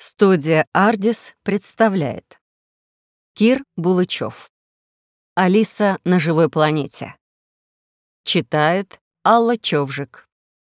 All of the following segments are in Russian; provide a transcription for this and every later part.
Студия «Ардис» представляет Кир Булычев. Алиса на живой планете. Читает Алла Човжик.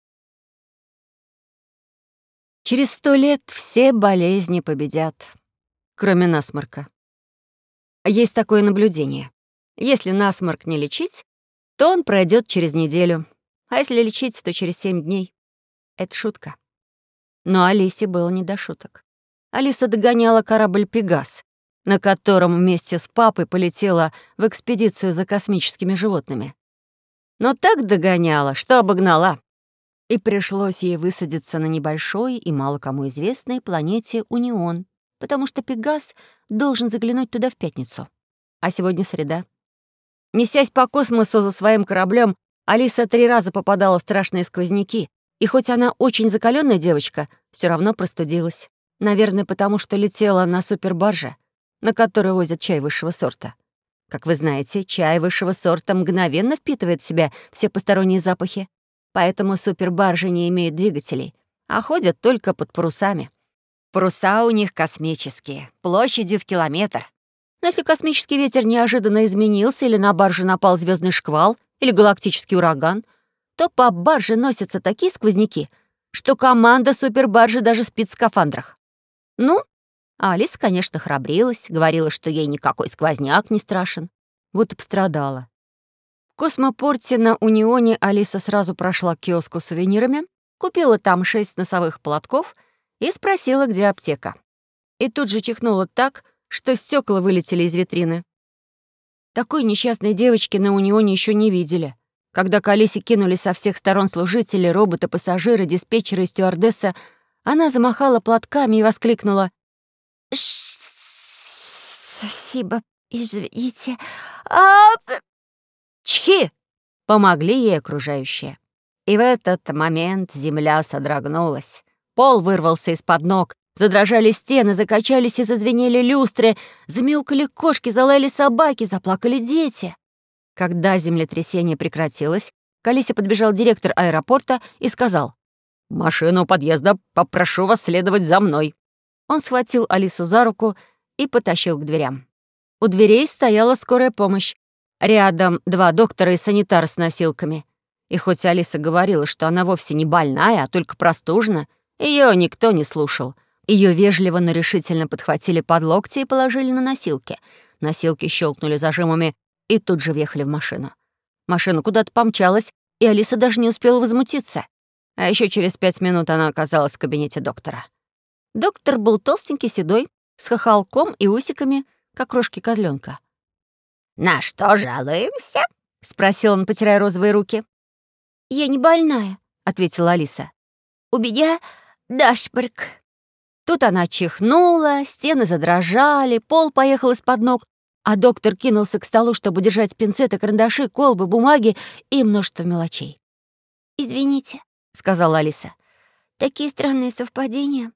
Через 100 лет все болезни победят, кроме насморка. Есть такое наблюдение. Если насморк не лечить, то он пройдет через неделю, а если лечить, то через 7 дней. Это шутка. Но Алисе было не до шуток. Алиса догоняла корабль «Пегас», на котором вместе с папой полетела в экспедицию за космическими животными. Но так догоняла, что обогнала. И пришлось ей высадиться на небольшой и мало кому известной планете Унион, потому что «Пегас» должен заглянуть туда в пятницу. А сегодня среда. Несясь по космосу за своим кораблем, Алиса 3 раза попадала в страшные сквозняки, и хоть она очень закаленная девочка, все равно простудилась. Наверное, потому что летела на супербарже, на которой возят чай высшего сорта. Как вы знаете, чай высшего сорта мгновенно впитывает в себя все посторонние запахи, поэтому супербаржи не имеют двигателей, а ходят только под парусами. Паруса у них космические, площадью в километр. Но если космический ветер неожиданно изменился или на барже напал звездный шквал или галактический ураган, то по барже носятся такие сквозняки, что команда супербаржи даже спит в скафандрах. Ну, а Алиса, конечно, храбрилась, говорила, что ей никакой сквозняк не страшен. Вот и пострадала. В космопорте на Унионе Алиса сразу прошла к киоску с сувенирами, купила там 6 носовых платков и спросила, где аптека. И тут же чихнула так, что стекла вылетели из витрины. Такой несчастной девочки на Унионе еще не видели. Когда к Алисе кинулись со всех сторон служители, роботы, пассажиры, диспетчеры и стюардесса, она замахала платками и воскликнула: «Спасибо, извините. Чхи!» — помогли ей окружающие. И в этот момент земля содрогнулась. Пол вырвался из-под ног, задрожали стены, закачались и зазвенели люстры, замяукали кошки, залаяли собаки, заплакали дети. Когда землетрясение прекратилось, к Алисе подбежал директор аэропорта и сказал: «Машину у подъезда, попрошу вас следовать за мной». Он схватил Алису за руку и потащил к дверям. У дверей стояла скорая помощь. Рядом 2 доктора и санитар с носилками. И хоть Алиса говорила, что она вовсе не больная, а только простужена, ее никто не слушал. Ее вежливо, но решительно подхватили под локти и положили на носилки. Носилки щелкнули зажимами и тут же въехали в машину. Машина куда-то помчалась, и Алиса даже не успела возмутиться. А еще через 5 минут она оказалась в кабинете доктора. Доктор был толстенький, седой, с хохолком и усиками, как рожки козленка. «На что жалуемся?» — спросил он, потирая розовые руки. «Я не больная», — ответила Алиса. «У меня насморк». Тут она чихнула, стены задрожали, пол поехал из-под ног, а доктор кинулся к столу, чтобы держать пинцеты, карандаши, колбы, бумаги и множество мелочей. «Извините», — сказала Алиса. «Такие странные совпадения».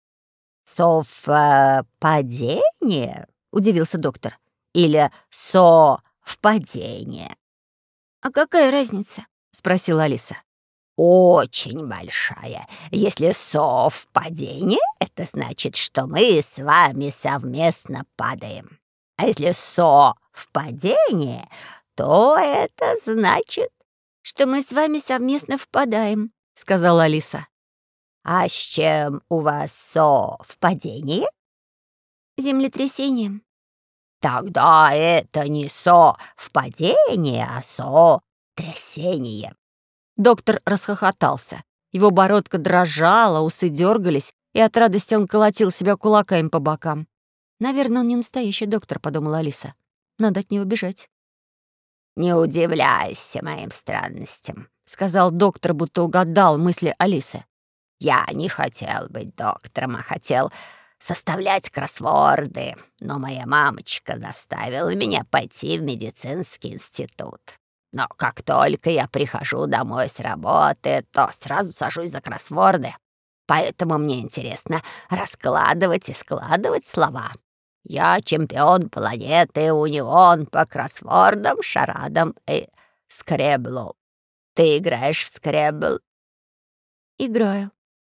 «Совпадение?» — удивился доктор. «Или совпадение?» «А какая разница?» — спросила Алиса. «Очень большая. Если совпадение, это значит, что мы с вами совместно падаем. А если совпадение, то это значит, что мы с вами совместно впадаем», — сказала Алиса. «А с чем у вас совпадение?» «Землетрясением». «Тогда это не совпадение, а сотрясение». Доктор расхохотался. Его бородка дрожала, усы дергались, и от радости он колотил себя кулаками по бокам. «Наверное, он не настоящий доктор», — подумала Алиса. «Надо от него бежать». «Не удивляйся моим странностям», — сказал доктор, будто угадал мысли Алисы. «Я не хотел быть доктором, а хотел составлять кроссворды, но моя мамочка заставила меня пойти в медицинский институт. Но как только я прихожу домой с работы, то сразу сажусь за кроссворды. Поэтому мне интересно раскладывать и складывать слова. Я чемпион планеты Унион по кроссвордам, шарадам и скреблу. Ты играешь в скребл?» «Играю».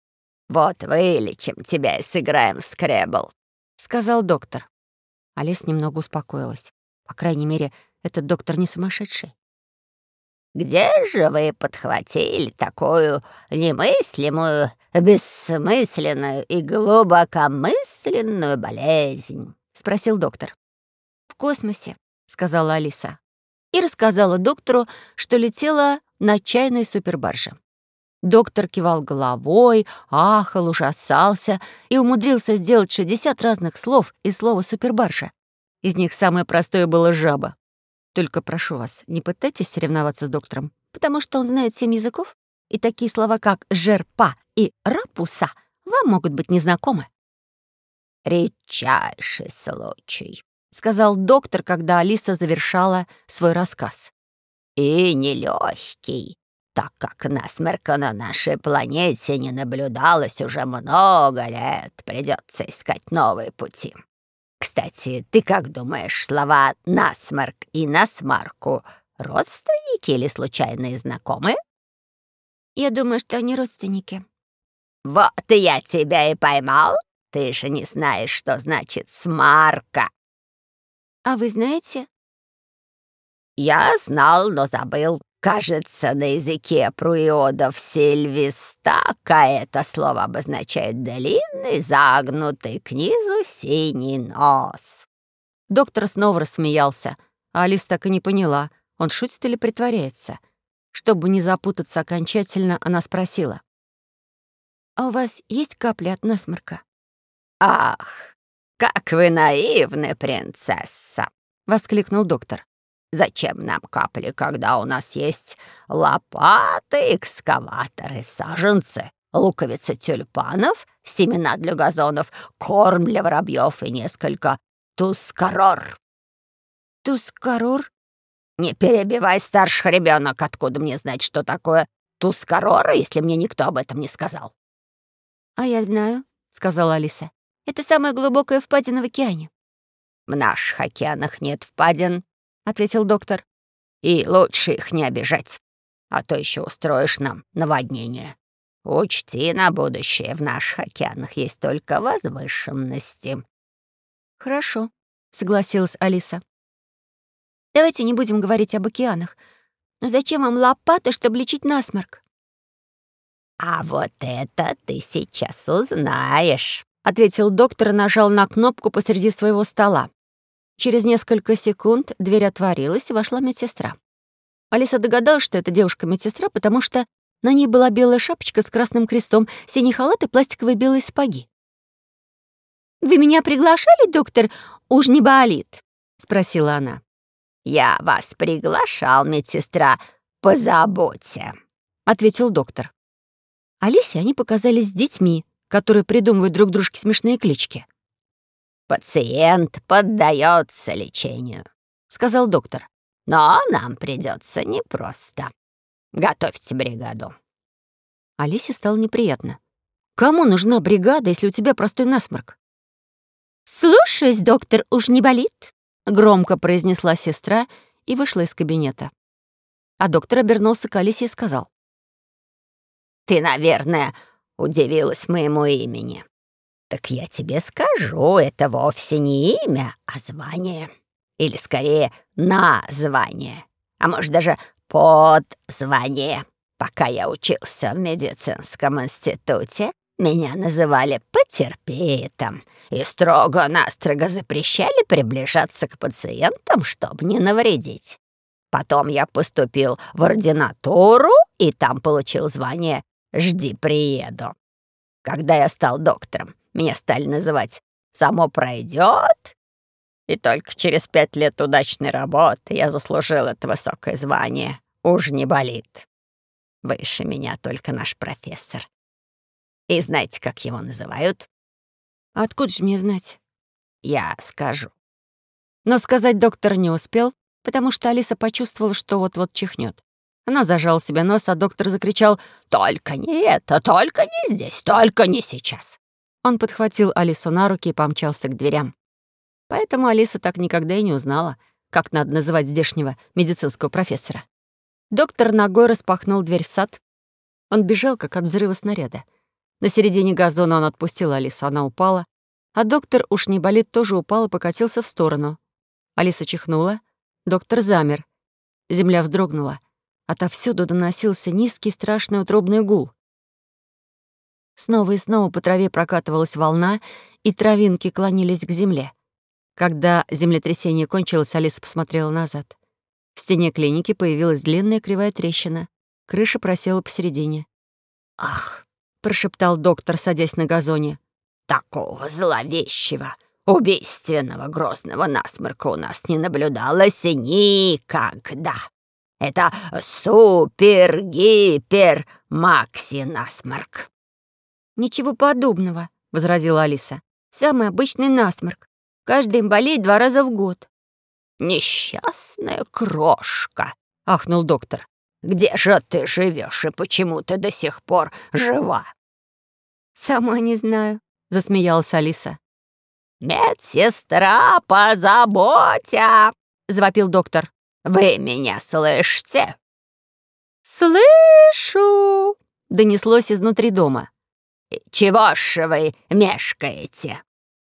«Вот вылечим тебя и сыграем в скребл», — сказал доктор. Алиса немного успокоилась. По крайней мере, этот доктор не сумасшедший. «Где же вы подхватили такую немыслимую, бессмысленную и глубокомысленную болезнь?» — спросил доктор. «В космосе», — сказала Алиса. И рассказала доктору, что летела на чайной супербарже. Доктор кивал головой, ахал, ужасался и умудрился сделать 60 разных слов из слова «супербаржа». Из них самое простое было «жаба». Только прошу вас, не пытайтесь соревноваться с доктором, потому что он знает 7 языков, и такие слова, как «жерпа» и «рапуса» вам могут быть незнакомы. «Редчайший случай», — сказал доктор, когда Алиса завершала свой рассказ. «И нелегкий, так как насморка на нашей планете не наблюдалось уже много лет. Придется искать новые пути. Кстати, ты как думаешь, слова «насморк» и «насмарку» родственники или случайные знакомые?» Я думаю, что они родственники. «Вот и я тебя и поймал. Ты же не знаешь, что значит «смарка». А вы знаете? Я знал, но забыл. Кажется, на языке пруиодов сильвистака это слово обозначает длинный, загнутый к низу синий нос. Доктор снова рассмеялся, а Алиса так и не поняла, он шутит или притворяется. Чтобы не запутаться окончательно, она спросила. «А у вас есть капли от насморка?» «Ах, как вы наивны, принцесса!» — воскликнул доктор. «Зачем нам капли, когда у нас есть лопаты, экскаваторы, саженцы, луковицы тюльпанов, семена для газонов, корм для воробьев и несколько тускарор?» «Тускарор?» «Не перебивай, старший ребенок, откуда мне знать, что такое тускарор, если мне никто об этом не сказал?» «А я знаю», — сказала Алиса. «Это самая глубокая впадина в океане». «В наших океанах нет впадин», — ответил доктор. «И лучше их не обижать, а то еще устроишь нам наводнение. Учти на будущее, в наших океанах есть только возвышенности». «Хорошо», — согласилась Алиса. «Давайте не будем говорить об океанах. Но зачем вам лопата, чтобы лечить насморк?» «А вот это ты сейчас узнаешь», — ответил доктор и нажал на кнопку посреди своего стола. Через несколько секунд дверь отворилась, и вошла медсестра. Алиса догадалась, что это девушка-медсестра, потому что на ней была белая шапочка с красным крестом, синий халат и пластиковые белые сапоги. «Вы меня приглашали, доктор? Уж не болит?» — спросила она. «Я вас приглашал, медсестра, по заботе», — ответил доктор. Алисе они показались детьми, которые придумывают друг дружке смешные клички. «Пациент поддается лечению», — сказал доктор. «но нам придется непросто. Готовьте бригаду». Алисе стало неприятно. Кому нужна бригада, если у тебя простой насморк? «Слушаюсь, доктор, уж не болит?» — громко произнесла сестра и вышла из кабинета. А доктор обернулся к Алисе и сказал. «Ты, наверное, удивилась моему имени. Так я тебе скажу, это вовсе не имя, а звание. Или, скорее, название. А может, даже подзвание. Пока я учился в медицинском институте, меня называли потерпитом и строго-настрого запрещали приближаться к пациентам, чтобы не навредить. Потом я поступил в ординатуру и там получил звание «Жди, приеду». Когда я стал доктором, меня стали называть «Само пройдет», и только через 5 лет удачной работы я заслужил это высокое звание. Уж не болит. Выше меня только наш профессор. И знаете, как его называют? «Откуда же мне знать?» Я скажу. Но сказать доктор не успел, потому что Алиса почувствовала, что вот-вот чихнет. Она зажала себе нос, а доктор закричал «Только не это, только не здесь, только не сейчас». Он подхватил Алису на руки и помчался к дверям. Поэтому Алиса так никогда и не узнала, как надо называть здешнего медицинского профессора. Доктор ногой распахнул дверь в сад. Он бежал, как от взрыва снаряда. На середине газона он отпустил Алису, она упала, а доктор уж не болит, тоже упал и покатился в сторону. Алиса чихнула, доктор замер. Земля вздрогнула. Отовсюду доносился низкий страшный утробный гул. Снова и снова по траве прокатывалась волна, и травинки клонились к земле. Когда землетрясение кончилось, Алиса посмотрела назад. В стене клиники появилась длинная кривая трещина. Крыша просела посередине. Ах, — прошептал доктор, садясь на газоне. такого зловещего, убийственного, грозного насморка у нас не наблюдалось никогда. Это супер-гипер-макси-насморк. «Ничего подобного», — возразила Алиса. «Самый обычный насморк. Каждый им болеет 2 раза в год». «Несчастная крошка», — ахнул доктор. «где же ты живешь и почему ты до сих пор жива?» «Сама не знаю», — засмеялась Алиса. «Медсестра, позаботься!» — завопил доктор. «Вы меня слышите?» «Слышу!» — донеслось изнутри дома. «Чего ж вы мешкаете?»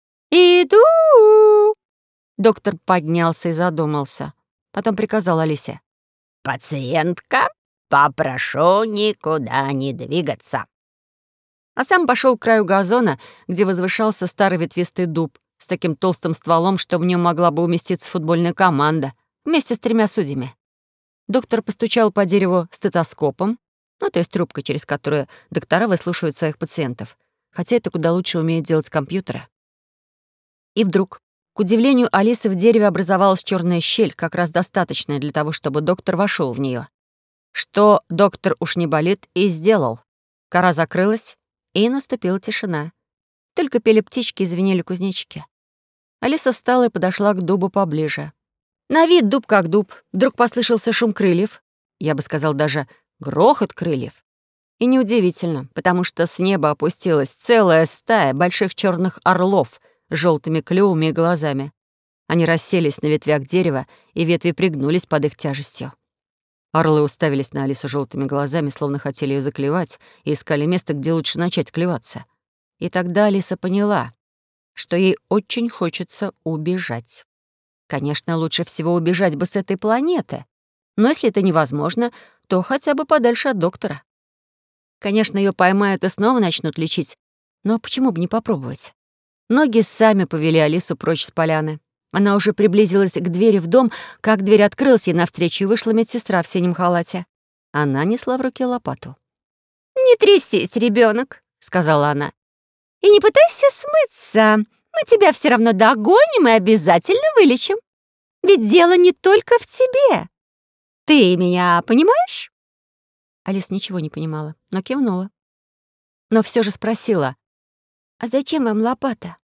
«Иду!» Доктор поднялся и задумался. Потом приказал Алисе. «Пациентка, попрошу никуда не двигаться». А сам пошел к краю газона, где возвышался старый ветвистый дуб с таким толстым стволом, что в нем могла бы уместиться футбольная команда вместе с 3 судьями. Доктор постучал по дереву стетоскопом, то есть трубкой, через которую доктора выслушивают своих пациентов, хотя это куда лучше умеют делать компьютеры. И вдруг, к удивлению Алисы, в дереве образовалась черная щель, как раз достаточная для того, чтобы доктор вошел в нее. Что доктор уж не болит и сделал. Кора закрылась, и наступила тишина. Только пели птички и звенели кузнечики. Алиса встала и подошла к дубу поближе. На вид дуб как дуб. Вдруг послышался шум крыльев. Я бы сказал, даже грохот крыльев. И неудивительно, потому что с неба опустилась целая стая больших черных орлов с желтыми клювами и глазами. Они расселись на ветвях дерева, и ветви пригнулись под их тяжестью. Орлы уставились на Алису желтыми глазами, словно хотели ее заклевать, и искали место, где лучше начать клеваться. И тогда Алиса поняла, что ей очень хочется убежать. Конечно, лучше всего убежать бы с этой планеты, но если это невозможно, то хотя бы подальше от доктора. Конечно, ее поймают и снова начнут лечить, но почему бы не попробовать? Ноги сами повели Алису прочь с поляны. Она уже приблизилась к двери в дом, как дверь открылась, и навстречу вышла медсестра в синем халате. Она несла в руке лопату. «Не трясись, ребенок, сказала она. «И не пытайся смыться. Мы тебя все равно догоним и обязательно вылечим. Ведь дело не только в тебе. Ты меня понимаешь?» Алиса ничего не понимала, но кивнула. Но все же спросила: «А зачем вам лопата?»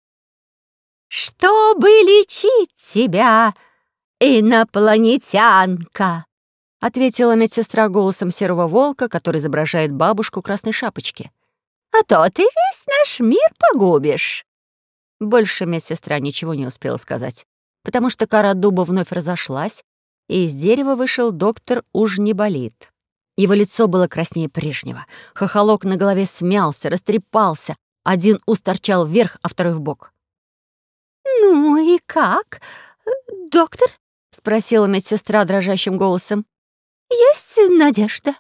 «Чтобы лечить тебя, инопланетянка», — ответила медсестра голосом серого волка, который изображает бабушку в красной шапочке. «А то ты весь наш мир погубишь». Больше медсестра ничего не успела сказать, потому что кора дуба вновь разошлась, и из дерева вышел доктор «Уж не болит». Его лицо было краснее прежнего. Хохолок на голове смялся, растрепался. Один ус торчал вверх, а второй вбок. «Ну и как, доктор?» — спросила медсестра дрожащим голосом. «Есть надежда?»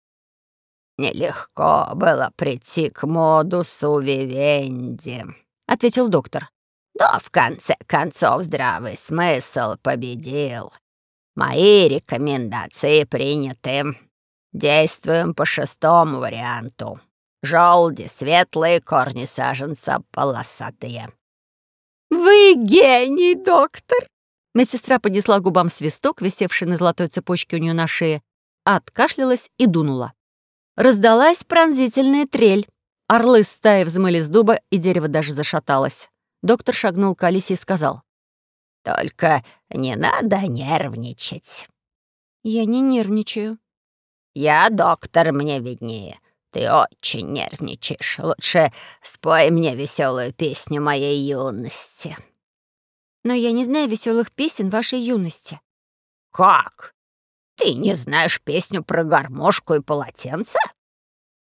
«Нелегко было прийти к модусу вивенди», — ответил доктор. «Но в конце концов здравый смысл победил. Мои рекомендации приняты. Действуем по 6-му варианту. Желуди светлые, корни саженца полосатые». «Вы гений, доктор!» Медсестра поднесла к губам свисток, висевший на золотой цепочке у нее на шее, откашлялась и дунула. Раздалась пронзительная трель. Орлы стаи взмыли с дуба, и дерево даже зашаталось. Доктор шагнул к Алисе и сказал: «Только не надо нервничать». «Я не нервничаю». «Я доктор, мне виднее. Ты очень нервничаешь. Лучше спой мне веселую песню моей юности». «Но я не знаю веселых песен вашей юности». «Как? Ты не знаешь песню про гармошку и полотенце?»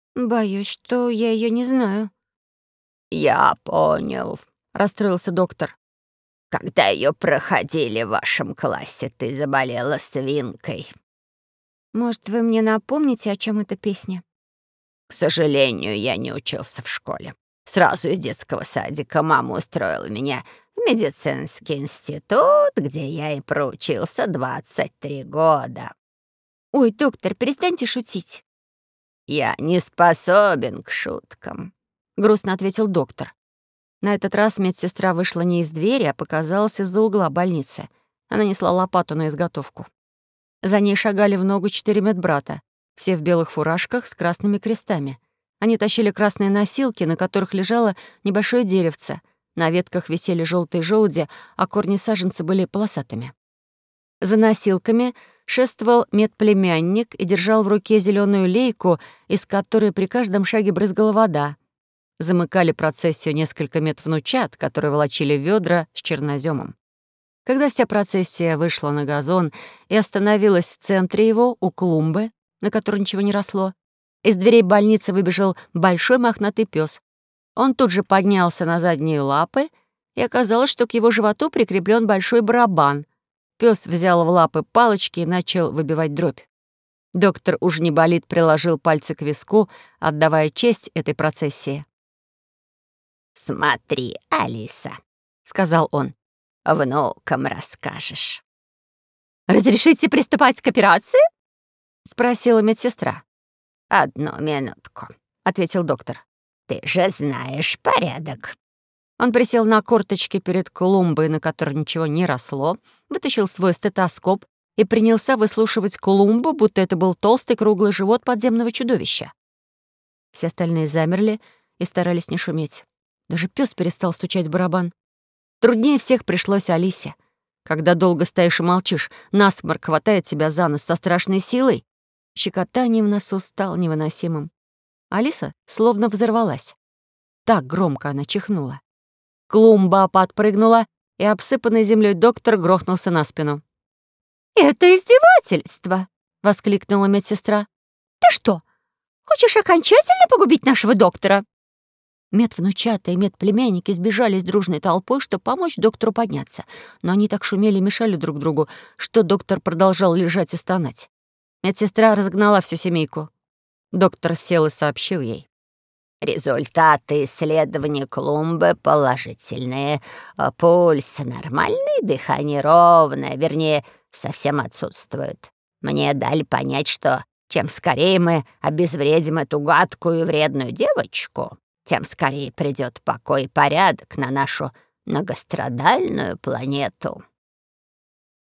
Боюсь, что я ее не знаю. «Я понял», — расстроился доктор. «Когда ее проходили в вашем классе, ты заболела свинкой». Может, вы мне напомните, о чем эта песня? «К сожалению, я не учился в школе. Сразу из детского садика мама устроила меня в медицинский институт, где я и проучился 23 года. Ой, доктор, перестаньте шутить. Я не способен к шуткам», — грустно ответил доктор. На этот раз медсестра вышла не из двери, а показалась из-за угла больницы. Она несла лопату на изготовку. За ней шагали в ногу 4 медбрата, все в белых фуражках с красными крестами. Они тащили красные носилки, на которых лежало небольшое деревце. На ветках висели желтые желуди, а корни саженца были полосатыми. За носилками шествовал медплемянник и держал в руке зеленую лейку, из которой при каждом шаге брызгала вода. Замыкали процессию несколько медвнучат, которые волочили ведра с черноземом. Когда вся процессия вышла на газон и остановилась в центре его, у клумбы, на которой ничего не росло, из дверей больницы выбежал большой мохнатый пес. Он тут же поднялся на задние лапы, и оказалось, что к его животу прикреплен большой барабан. Пес взял в лапы палочки и начал выбивать дробь. Доктор уж не болит, приложил пальцы к виску, отдавая честь этой процессии. «Смотри, Алиса», — сказал он, — «внукам расскажешь». «Разрешите приступать к операции?» — спросила медсестра. «Одну минутку», — ответил доктор. «Ты же знаешь порядок». Он присел на корточки перед клумбой, на которой ничего не росло, вытащил свой стетоскоп и принялся выслушивать клумбу, будто это был толстый круглый живот подземного чудовища. Все остальные замерли и старались не шуметь. Даже пес перестал стучать в барабан. Труднее всех пришлось Алисе. Когда долго стоишь и молчишь, насморк хватает тебя за нос со страшной силой. Щекотание в носу стало невыносимым. Алиса словно взорвалась. Так громко она чихнула. Клумба подпрыгнула, и обсыпанный землей доктор грохнулся на спину. «Это издевательство!» — воскликнула медсестра. «Ты что, хочешь окончательно погубить нашего доктора?» Медвнучата и медплемянники сбежались дружной толпой, чтобы помочь доктору подняться, но они так шумели и мешали друг другу, что доктор продолжал лежать и стонать. Медсестра разогнала всю семейку. Доктор сел и сообщил ей. «Результаты исследования клумбы положительные. Пульс нормальный, дыхание ровное, вернее, совсем отсутствует. Мне дали понять, что чем скорее мы обезвредим эту гадкую и вредную девочку, тем скорее придет покой и порядок на нашу многострадальную планету».